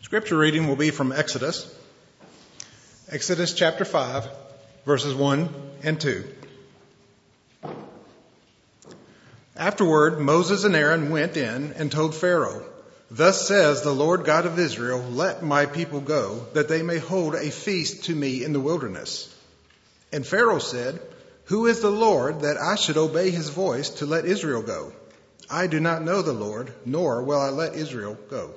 Scripture reading will be from Exodus chapter 5, verses 1 and 2. Afterward, Moses and Aaron went in and told Pharaoh, "Thus says the Lord God of Israel, let my people go, that they may hold a feast to me in the wilderness." And Pharaoh said, "Who is the Lord that I should obey his voice to let Israel go? I do not know the Lord, nor will I let Israel go."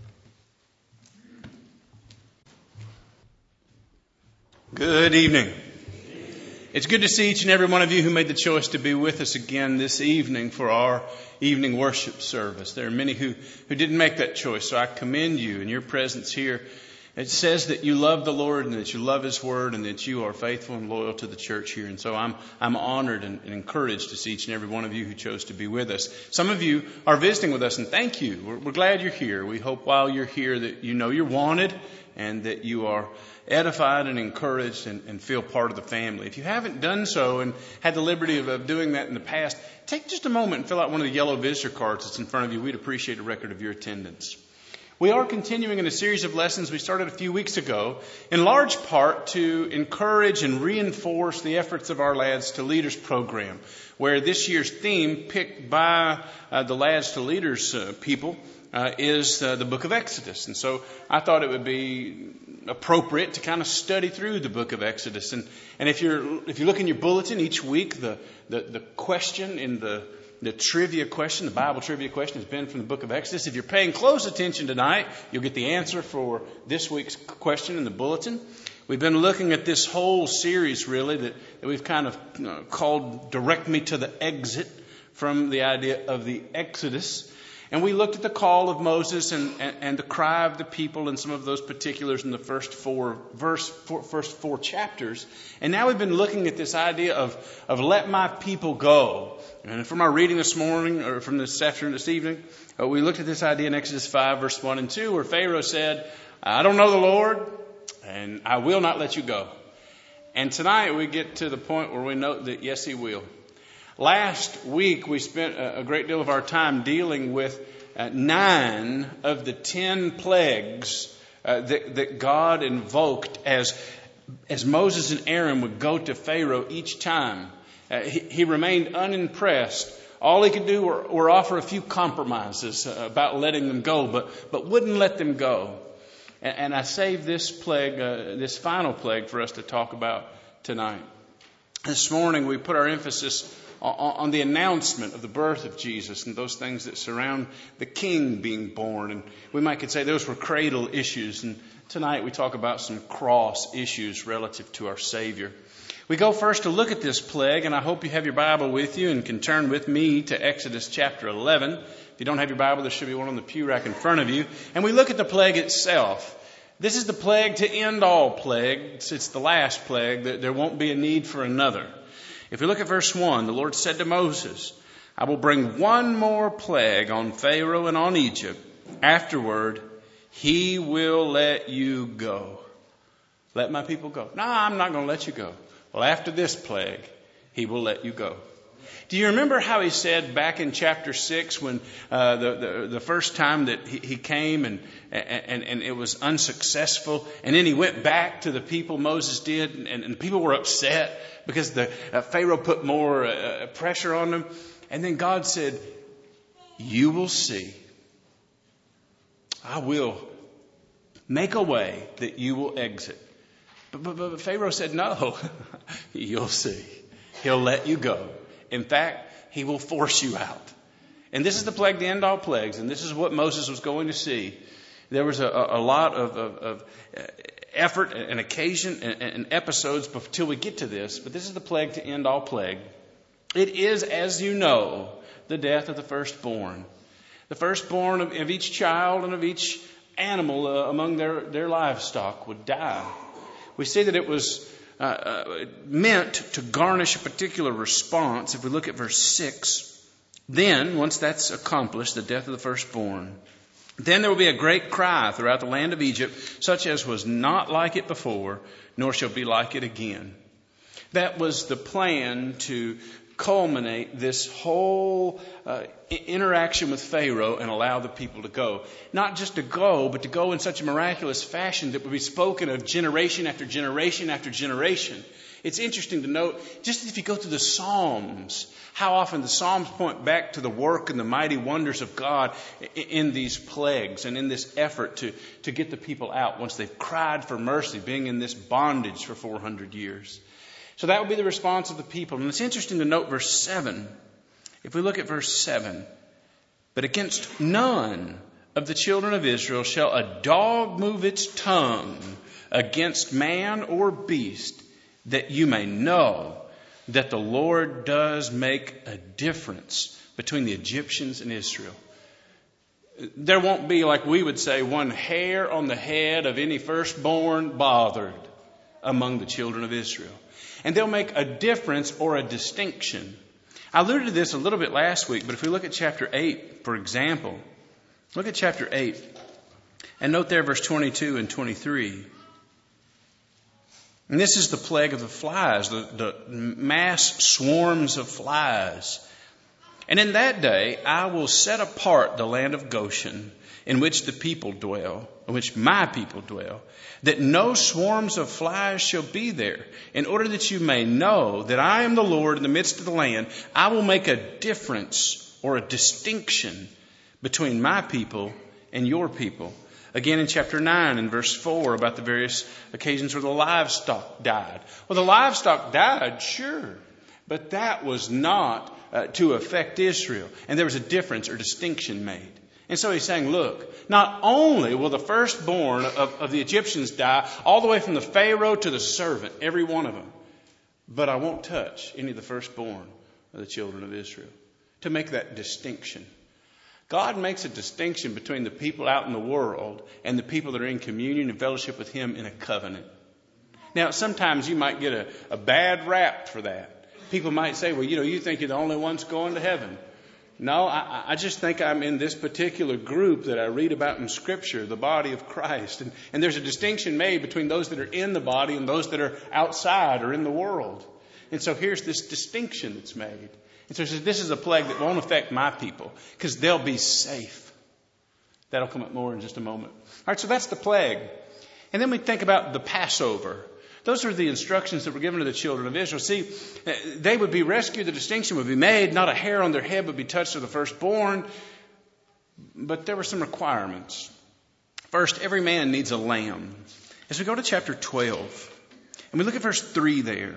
Good evening. It's good to see each and every one of you who made the choice to be with us again this evening for our evening worship service. There are many who didn't make that choice, so I commend you in your presence here. It says that you love the Lord and that you love His Word and that you are faithful and loyal to the church here. And so I'm honored and encouraged to see each and every one of you who chose to be with us. Some of you are visiting with us, and thank you. We're glad you're here. We hope while you're here that you know you're wanted and that you are edified and encouraged and feel part of the family. If you haven't done so and had the liberty of doing that in the past, take just a moment and fill out one of the yellow visitor cards that's in front of you. We'd appreciate a record of your attendance. We are continuing in a series of lessons we started a few weeks ago, in large part to encourage and reinforce the efforts of our Lads to Leaders program, where this year's theme picked by the Lads to Leaders people is the book of Exodus. And so I thought it would be appropriate to kind of study through the book of Exodus. And if you look in your bulletin each week, the question in the trivia question, the Bible trivia question, has been from the book of Exodus. If you're paying close attention tonight, you'll get the answer for this week's question in the bulletin. We've been looking at this whole series, really, that we've kind of called Direct Me to the Exit, from the idea of the Exodus. And we looked at the call of Moses and the cry of the people and some of those particulars in the first four chapters. And now we've been looking at this idea of let my people go. And from our reading this morning, or from this evening, we looked at this idea in Exodus 5, verse 1 and 2, where Pharaoh said, "I don't know the Lord, and I will not let you go." And tonight we get to the point where we note that, yes, He will. Last week, we spent a great deal of our time dealing with 9 of the 10 plagues that God invoked as Moses and Aaron would go to Pharaoh each time. He remained unimpressed. All he could do were offer a few compromises about letting them go, but wouldn't let them go. And I saved this plague, this final plague, for us to talk about tonight. This morning, we put our emphasis on the announcement of the birth of Jesus and those things that surround the King being born. And we could say those were cradle issues. And tonight we talk about some cross issues relative to our Savior. We go first to look at this plague, and I hope you have your Bible with you and can turn with me to Exodus chapter 11. If you don't have your Bible, there should be one on the pew rack in front of you. And we look at the plague itself. This is the plague to end all plagues. It's the last plague. There won't be a need for another. If we look at verse 1, the Lord said to Moses, "I will bring one more plague on Pharaoh and on Egypt. Afterward, he will let you go." Let my people go. No, I'm not going to let you go. Well, after this plague, he will let you go. Do you remember how he said back in chapter 6 when the first time that he came and it was unsuccessful, and then he went back to the people, Moses did, and people were upset because the Pharaoh put more pressure on them. And then God said, "You will see. I will make a way that you will exit." But Pharaoh said, "No, you'll see. He'll let you go. In fact, he will force you out." And this is the plague to end all plagues. And this is what Moses was going to see. There was a lot of effort and occasion and episodes till we get to this. But this is the plague to end all plague. It is, as you know, the death of the firstborn. The firstborn of each child and of each animal among their livestock would die. We see that it was meant to garnish a particular response. If we look at verse 6, then, once that's accomplished, the death of the firstborn, then there will be a great cry throughout the land of Egypt, such as was not like it before, nor shall be like it again. That was the plan to culminate this whole interaction with Pharaoh and allow the people to go. Not just to go, but to go in such a miraculous fashion that would be spoken of generation after generation after generation. It's interesting to note, just if you go through the Psalms, how often the Psalms point back to the work and the mighty wonders of God in these plagues and in this effort to get the people out once they've cried for mercy, being in this bondage for 400 years. So that would be the response of the people. And it's interesting to note verse 7. If we look at verse 7, but against none of the children of Israel shall a dog move its tongue against man or beast, that you may know that the Lord does make a difference between the Egyptians and Israel. There won't be, like we would say, one hair on the head of any firstborn bothered among the children of Israel. And they'll make a difference or a distinction. I alluded to this a little bit last week, but if we look at chapter 8, for example, look at chapter 8 and note there verse 22 and 23. And this is the plague of the flies, the mass swarms of flies. And in that day I will set apart the land of Goshen, in which the people dwell, in which my people dwell, that no swarms of flies shall be there, in order that you may know that I am the Lord in the midst of the land. I will make a difference or a distinction between my people and your people. Again in chapter 9 and verse 4 about the various occasions where the livestock died. Well, the livestock died, sure, but that was not to affect Israel. And there was a difference or distinction made. And so he's saying, look, not only will the firstborn of the Egyptians die, all the way from the Pharaoh to the servant, every one of them, but I won't touch any of the firstborn of the children of Israel. To make that distinction. God makes a distinction between the people out in the world and the people that are in communion and fellowship with Him in a covenant. Now, sometimes you might get a bad rap for that. People might say, well, you think you're the only ones going to heaven. No, I just think I'm in this particular group that I read about in Scripture, the body of Christ. And there's a distinction made between those that are in the body and those that are outside or in the world. And so here's this distinction that's made. And so he says, this is a plague that won't affect my people because they'll be safe. That'll come up more in just a moment. All right, so that's the plague. And then we think about the Passover. Those are the instructions that were given to the children of Israel. See, they would be rescued. The distinction would be made. Not a hair on their head would be touched of the firstborn. But there were some requirements. First, every man needs a lamb. As we go to chapter 12, and we look at verse 3 there.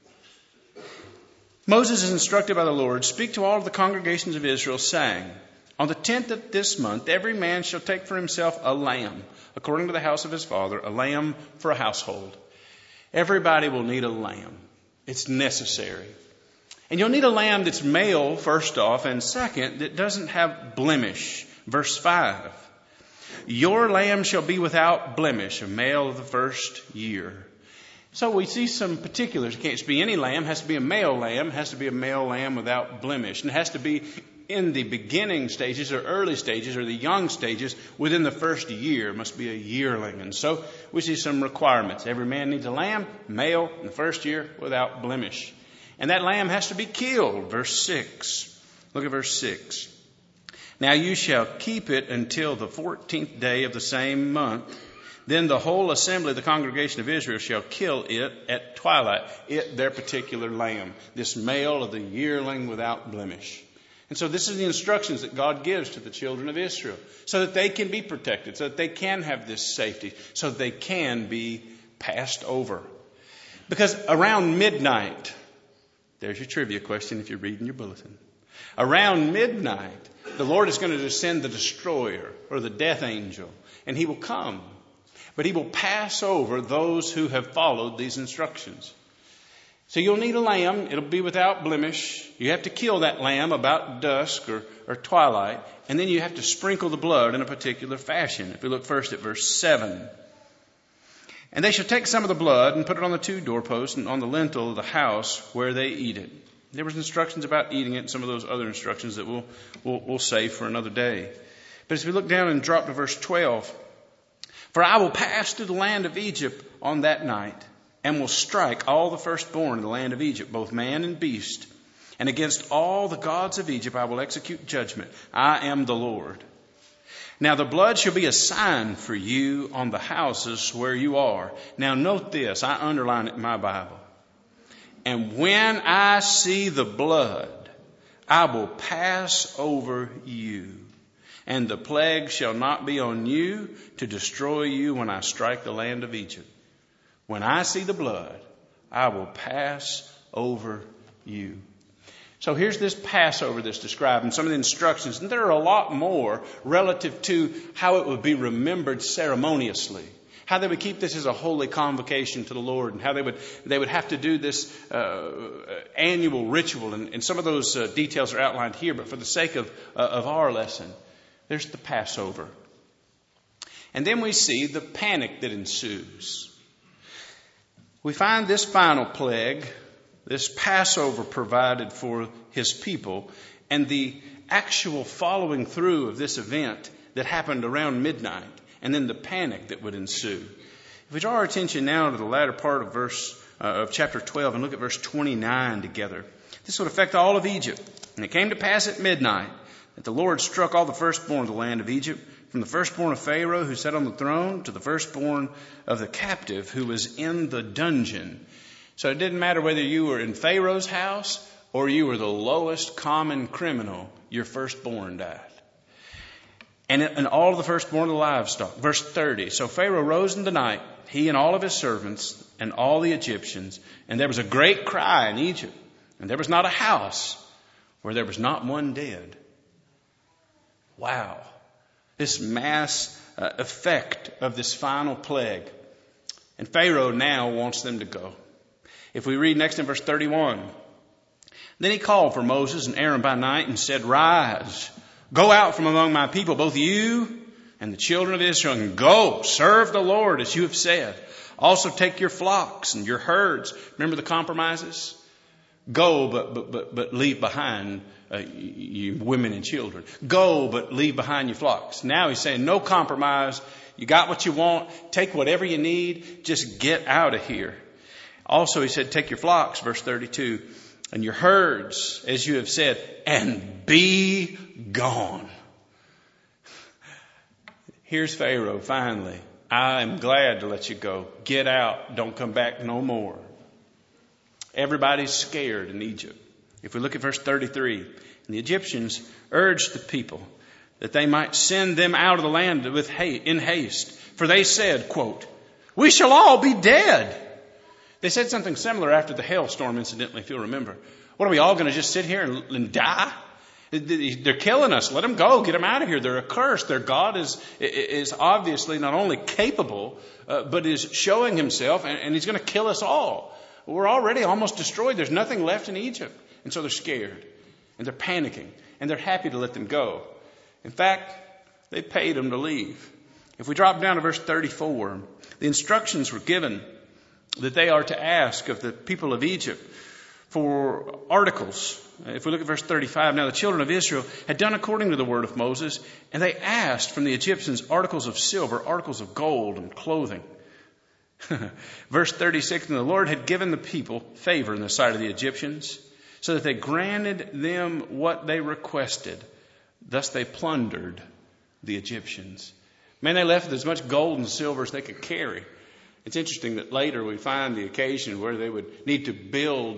Moses is instructed by the Lord, speak to all of the congregations of Israel, saying, on the 10th of this month, every man shall take for himself a lamb, according to the house of his father, a lamb for a household. Everybody will need a lamb. It's necessary. And you'll need a lamb that's male, first off, and second, that doesn't have blemish. Verse 5. Your lamb shall be without blemish, a male of the first year. So we see some particulars. It can't just be any lamb. It has to be a male lamb. It has to be a male lamb without blemish. And it has to be in the beginning stages or early stages or the young stages within the first year. It must be a yearling. And so we see some requirements. Every man needs a lamb, male, in the first year without blemish. And that lamb has to be killed. Verse 6. Look at verse 6. Now you shall keep it until the 14th day of the same month. Then the whole assembly, the congregation of Israel, shall kill it at twilight. It, their particular lamb. This male of the yearling without blemish. And so this is the instructions that God gives to the children of Israel. So that they can be protected. So that they can have this safety. So that they can be passed over. Because around midnight, there's your trivia question if you're reading your bulletin. Around midnight, the Lord is going to send the destroyer or the death angel. And He will come. But He will pass over those who have followed these instructions. So you'll need a lamb. It'll be without blemish. You have to kill that lamb about dusk or twilight. And then you have to sprinkle the blood in a particular fashion. If we look first at verse 7. And they shall take some of the blood and put it on the 2 doorposts and on the lintel of the house where they eat it. There was instructions about eating it and some of those other instructions that we'll save for another day. But as we look down and drop to verse 12. For I will pass through the land of Egypt on that night, and will strike all the firstborn in the land of Egypt, both man and beast. and against all the gods of Egypt I will execute judgment. I am the Lord. Now the blood shall be a sign for you on the houses where you are. Now note this, I underline it in my Bible. And when I see the blood, I will pass over you, and the plague shall not be on you to destroy you when I strike the land of Egypt. When I see the blood, I will pass over you. So here's this Passover that's described and some of the instructions. And there are a lot more relative to how it would be remembered ceremoniously. How they would keep this as a holy convocation to the Lord, and how they would have to do this annual ritual. And some of those details are outlined here, but for the sake of our lesson, there's the Passover. And then we see the panic that ensues. We find this final plague, this Passover provided for his people, and the actual following through of this event that happened around midnight, and then the panic that would ensue. If we draw our attention now to the latter part of chapter 12 and look at verse 29 together, this would affect all of Egypt. And it came to pass at midnight that the Lord struck all the firstborn of the land of Egypt, from the firstborn of Pharaoh who sat on the throne to the firstborn of the captive who was in the dungeon. So it didn't matter whether you were in Pharaoh's house or you were the lowest common criminal, your firstborn died. And all of the firstborn of the livestock. Verse 30. So Pharaoh rose in the night, he and all of his servants and all the Egyptians, and there was a great cry in Egypt, and there was not a house where there was not one dead. Wow. This mass effect of this final plague. And Pharaoh now wants them to go. If we read next in verse 31. Then he called for Moses and Aaron by night and said, Rise, go out from among my people, both you and the children of Israel, and go, serve the Lord as you have said. Also take your flocks and your herds. Remember the compromises? Go, but leave behind you women and children. Go, but leave behind your flocks. Now he's saying no compromise. You got what you want. Take whatever you need. Just get out of here. Also, he said, take your flocks, verse 32, and your herds, as you have said, and be gone. Here's Pharaoh, finally. I am glad to let you go. Get out. Don't come back no more. Everybody's scared in Egypt. If we look at verse 33, and the Egyptians urged the people that they might send them out of the land in haste. For they said, quote, we shall all be dead. They said something similar after the hailstorm, incidentally, if you'll remember. What, are we all going to just sit here and die? They're killing us. Let them go. Get them out of here. They're accursed. Their God is obviously not only capable, but is showing himself, and he's going to kill us all. We're already almost destroyed. There's nothing left in Egypt. And so they're scared, and they're panicking, and they're happy to let them go. In fact, they paid them to leave. If we drop down to verse 34, the instructions were given that they are to ask of the people of Egypt for articles. If we look at verse 35, now the children of Israel had done according to the word of Moses, and they asked from the Egyptians articles of silver, articles of gold, and clothing. Verse 36, and the Lord had given the people favor in the sight of the Egyptians, so that they granted them what they requested. Thus they plundered the Egyptians. Man, they left with as much gold and silver as they could carry. It's interesting that later we find the occasion where they would need to build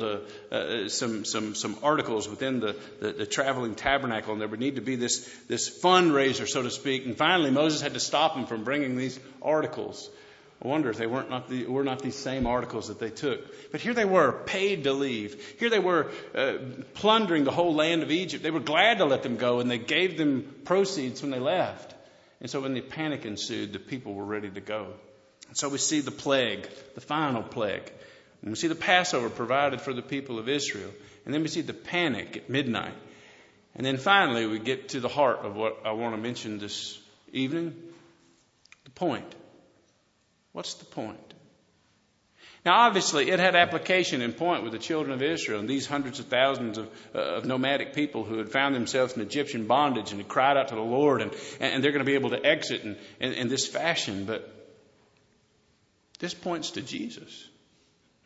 some articles within the traveling tabernacle, and there would need to be this fundraiser, so to speak. And finally, Moses had to stop them from bringing these articles. I wonder if they were not these same articles that they took. But here they were, paid to leave. Here they were plundering the whole land of Egypt. They were glad to let them go, and they gave them proceeds when they left. And so when the panic ensued, the people were ready to go. And so we see the plague, the final plague. And we see the Passover provided for the people of Israel. And then we see the panic at midnight. And then finally we get to the heart of what I want to mention this evening. The point. What's the point? Now obviously it had application and point with the children of Israel and these hundreds of thousands of nomadic people who had found themselves in Egyptian bondage and had cried out to the Lord, and they're going to be able to exit in this fashion. But this points to Jesus.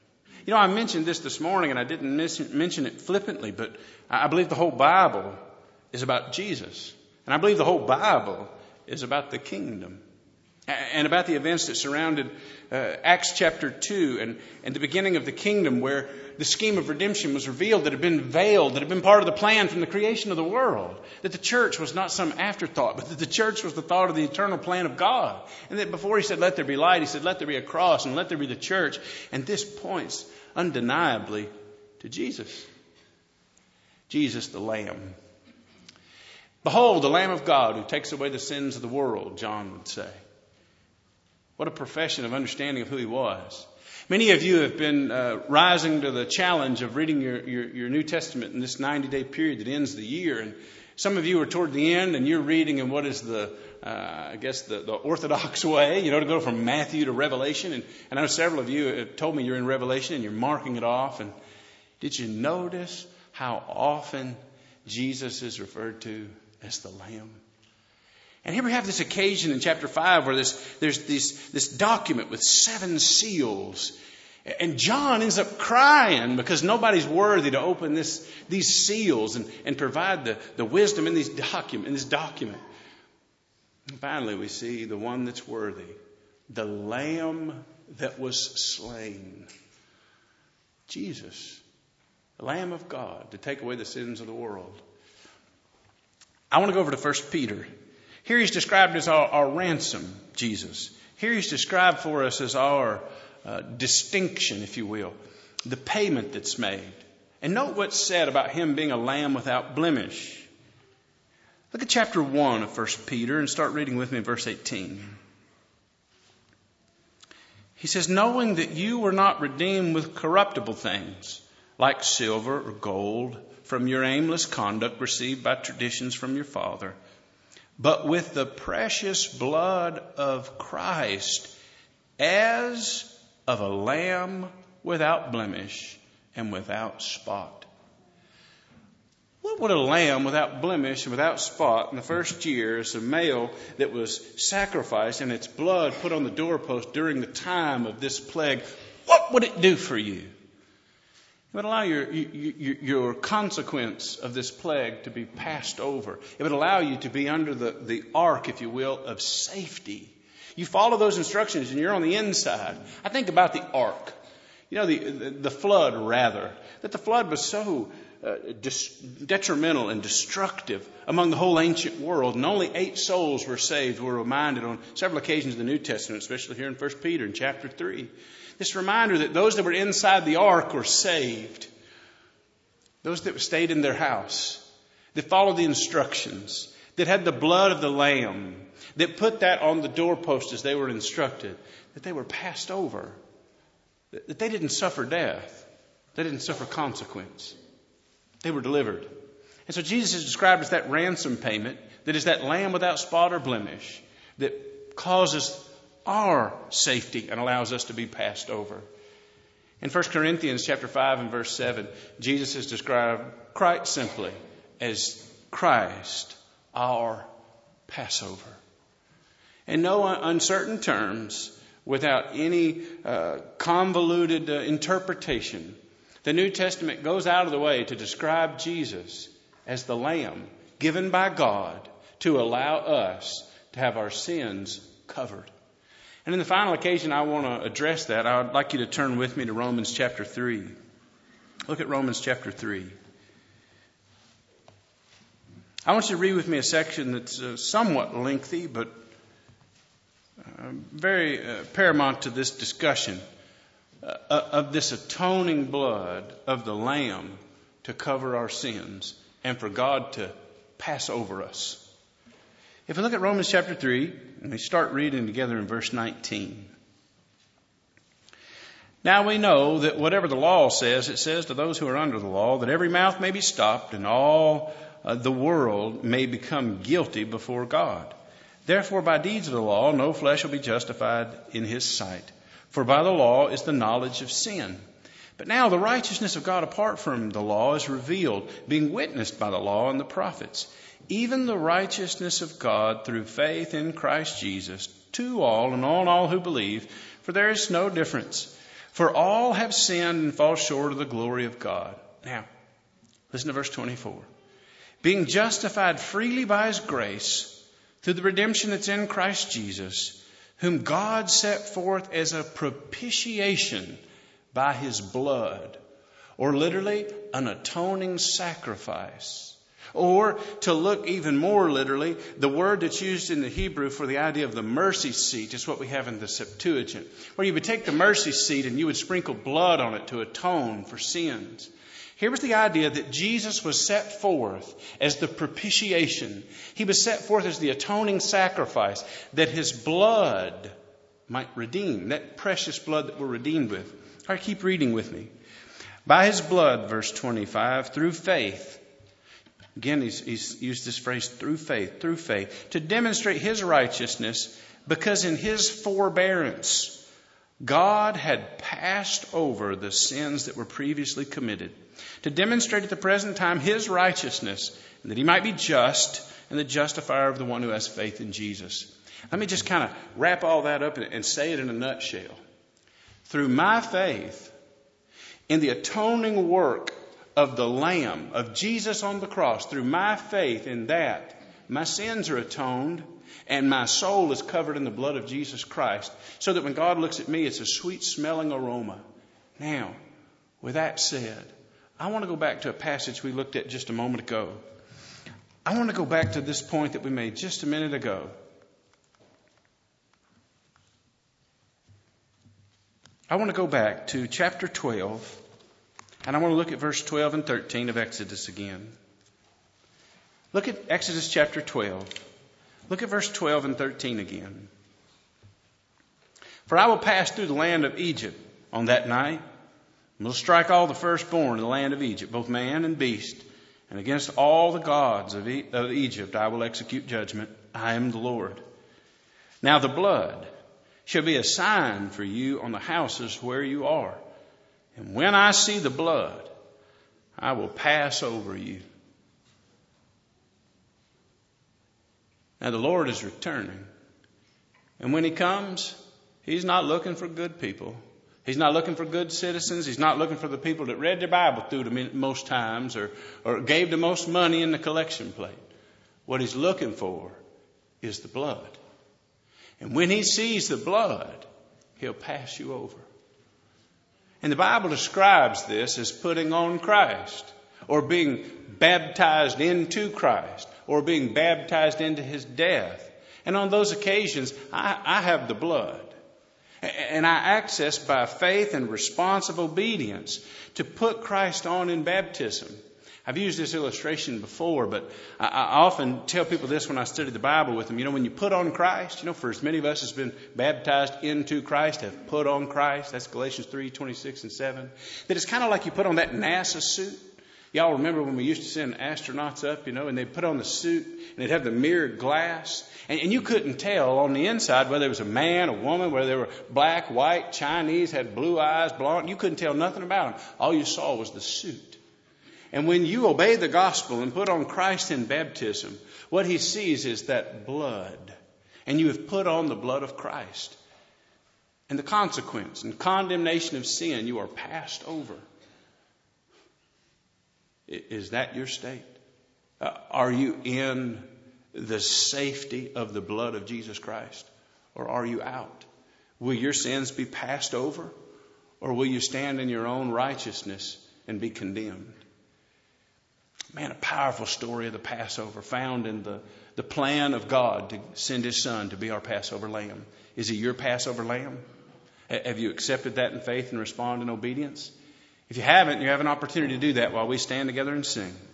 You know, I mentioned this morning, and I didn't mention it flippantly, but I believe the whole Bible is about Jesus. And I believe the whole Bible is about the kingdom and about the events that surrounded Acts chapter 2 and the beginning of the kingdom, where the scheme of redemption was revealed, that had been veiled, that had been part of the plan from the creation of the world, that the church was not some afterthought, but that the church was the thought of the eternal plan of God. And that before he said, let there be light, he said, let there be a cross and let there be the church. And this points undeniably to Jesus. Jesus the Lamb. Behold, the Lamb of God who takes away the sins of the world, John would say. What a profession of understanding of who he was. Many of you have been rising to the challenge of reading your New Testament in this 90-day period that ends the year. And some of you are toward the end and you're reading in what is the orthodox way, to go from Matthew to Revelation. And I know several of you have told me you're in Revelation and you're marking it off. And did you notice how often Jesus is referred to as the Lamb? And here we have this occasion in chapter 5 where there's this document with 7 seals. And John ends up crying because nobody's worthy to open these seals and provide the wisdom in this document. And finally, we see the one that's worthy, the Lamb that was slain. Jesus, the Lamb of God to take away the sins of the world. I want to go over to 1 Peter. Here he's described as our ransom, Jesus. Here he's described for us as our distinction, if you will, the payment that's made. And note what's said about him being a lamb without blemish. Look at chapter 1 of 1 Peter and start reading with me verse 18. He says, knowing that you were not redeemed with corruptible things, like silver or gold, from your aimless conduct received by traditions from your father, but with the precious blood of Christ, as of a lamb without blemish and without spot. What would a lamb without blemish and without spot in the first year, as a male that was sacrificed and its blood put on the doorpost during the time of this plague, what would it do for you? It would allow your consequence of this plague to be passed over. It would allow you to be under the ark, if you will, of safety. You follow those instructions and you're on the inside. I think about the ark. The flood, rather. That the flood was so detrimental and destructive among the whole ancient world. And only 8 souls were saved. We're reminded on several occasions in the New Testament, especially here in 1 Peter in chapter 3. This reminder that those that were inside the ark were saved. Those that stayed in their house, that followed the instructions, that had the blood of the Lamb, that put that on the doorpost as they were instructed, that they were passed over, that they didn't suffer death, they didn't suffer consequence. They were delivered. And so Jesus is described as that ransom payment, that is that lamb without spot or blemish, that causes our safety and allows us to be passed over. In 1 Corinthians chapter 5 and verse 7, Jesus is described quite simply as Christ, our Passover. In no uncertain terms, without any convoluted interpretation, the New Testament goes out of the way to describe Jesus as the Lamb given by God to allow us to have our sins covered. And in the final occasion I want to address that, I would like you to turn with me to Romans chapter 3. Look at Romans chapter 3. I want you to read with me a section that's somewhat lengthy, but very paramount to this discussion of this atoning blood of the Lamb to cover our sins and for God to pass over us. If we look at Romans chapter 3, and we start reading together in verse 19. Now we know that whatever the law says, it says to those who are under the law, that every mouth may be stopped and all the world may become guilty before God. Therefore, by deeds of the law, no flesh will be justified in his sight. For by the law is the knowledge of sin. But now the righteousness of God apart from the law is revealed, being witnessed by the law and the prophets, even the righteousness of God through faith in Christ Jesus, to all and on all who believe, for there is no difference. For all have sinned and fall short of the glory of God. Now, listen to verse 24. Being justified freely by his grace through the redemption that's in Christ Jesus, whom God set forth as a propitiation by his blood, or literally an atoning sacrifice. Or to look even more literally, the word that's used in the Hebrew for the idea of the mercy seat is what we have in the Septuagint, where you would take the mercy seat and you would sprinkle blood on it to atone for sins. Here was the idea that Jesus was set forth as the propitiation. He was set forth as the atoning sacrifice, that his blood might redeem, that precious blood that we're redeemed with. All right, keep reading with me. By his blood, verse 25, through faith. Again, he's used this phrase, through faith, to demonstrate his righteousness, because in his forbearance, God had passed over the sins that were previously committed, to demonstrate at the present time his righteousness, and that he might be just and the justifier of the one who has faith in Jesus. Let me just kind of wrap all that up and say it in a nutshell. Through my faith in the atoning work of the Lamb, of Jesus on the cross, through my faith in that, my sins are atoned and my soul is covered in the blood of Jesus Christ, so that when God looks at me, it's a sweet smelling aroma. Now, with that said, I want to go back to a passage we looked at just a moment ago. I want to go back to this point that we made just a minute ago. I want to go back to chapter 12. And I want to look at verse 12 and 13 of Exodus again. Look at Exodus chapter 12. Look at verse 12 and 13 again. For I will pass through the land of Egypt on that night, and will strike all the firstborn in the land of Egypt, both man and beast. And against all the gods of Egypt I will execute judgment. I am the Lord. Now the blood shall be a sign for you on the houses where you are. And when I see the blood, I will pass over you. Now the Lord is returning. And when he comes, he's not looking for good people. He's not looking for good citizens. He's not looking for the people that read their Bible through the most times or gave the most money in the collection plate. What he's looking for is the blood. And when he sees the blood, he'll pass you over. And the Bible describes this as putting on Christ, or being baptized into Christ, or being baptized into his death. And on those occasions, I have the blood. And I access by faith and responsive obedience to put Christ on in baptism. I've used this illustration before, but I often tell people this when I study the Bible with them. You know, when you put on Christ, for as many of us as been baptized into Christ, have put on Christ. That's Galatians 3:26 and 7. That it's kind of like you put on that NASA suit. Y'all remember when we used to send astronauts up, and they'd put on the suit and they'd have the mirrored glass. And you couldn't tell on the inside whether it was a man, a woman, whether they were black, white, Chinese, had blue eyes, blonde. You couldn't tell nothing about them. All you saw was the suit. And when you obey the gospel and put on Christ in baptism, what he sees is that blood. And you have put on the blood of Christ. And the consequence and condemnation of sin, you are passed over. Is that your state? Are you in the safety of the blood of Jesus Christ? Or are you out? Will your sins be passed over? Or will you stand in your own righteousness and be condemned? Man, a powerful story of the Passover found in the plan of God to send his son to be our Passover lamb. Is he your Passover lamb? Have you accepted that in faith and respond in obedience? If you haven't, you have an opportunity to do that while we stand together and sing.